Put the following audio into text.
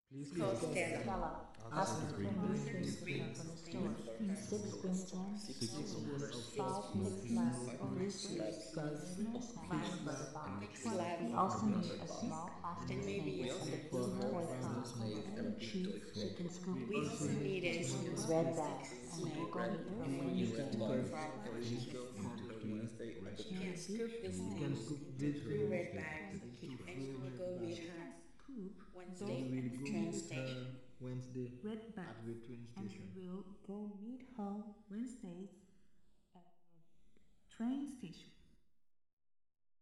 Please Call call Stella. Ask her to bring Bring me things things from from the the store. store. 6 green cans, 6 words of 5 food, picklets, 3 sweets, 5 butter. We also need a small plastic snake and a big toy phone, 2 cheese chicken scoop pieces, 2 red bags, and Google Meet for Wednesday fried fish. You can scoop this Red bags, into and you will red go meet bags. her Poop Wednesday We at will the go train meet her station. Wednesday red bag, at the train and station. we will go meet her Wednesdays at the train station.